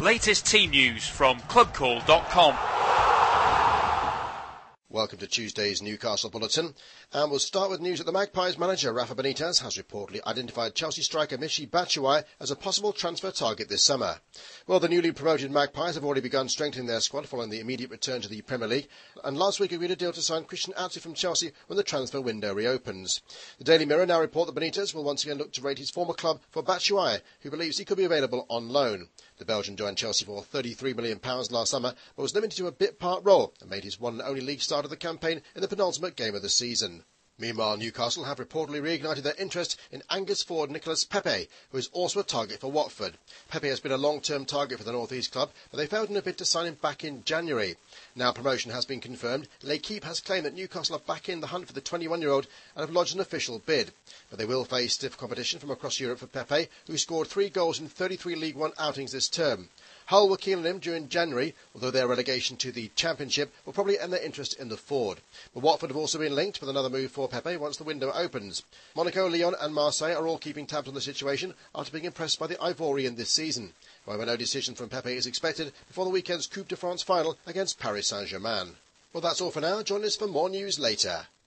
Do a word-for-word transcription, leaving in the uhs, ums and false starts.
Latest team news from club call dot com. Welcome to Tuesday's Newcastle Bulletin, and we'll start with news that the Magpies manager Rafa Benitez has reportedly identified Chelsea striker Michy Batshuayi as a possible transfer target this summer. Well, the newly promoted Magpies have already begun strengthening their squad following the immediate return to the Premier League, and last week agreed a deal to sign Christian Atsu from Chelsea when the transfer window reopens. The Daily Mirror now report that Benitez will once again look to rate his former club for Batshuayi, who believes he could be available on loan. The Belgian joined Chelsea for thirty-three million pounds last summer, but was limited to a bit-part role and made his one and only league start of the campaign in the penultimate game of the season. Meanwhile, Newcastle have reportedly reignited their interest in Angus forward Nicolas Pepe, who is also a target for Watford. Pepe has been a long-term target for the North East club, but they failed in a bid to sign him back in January. Now promotion has been confirmed. L'Équipe has claimed that Newcastle are back in the hunt for the twenty-one-year-old and have lodged an official bid. But they will face stiff competition from across Europe for Pepe, who scored three goals in thirty-three League One outings this term. Hull were keen on him during January, although their relegation to the Championship will probably end their interest in the forward. But Watford have also been linked with another move for Pepe once the window opens. Monaco, Lyon and Marseille are all keeping tabs on the situation after being impressed by the Ivorian this season. However, no decision from Pepe is expected before the weekend's Coupe de France final against Paris Saint-Germain. Well, that's all for now. Join us for more news later.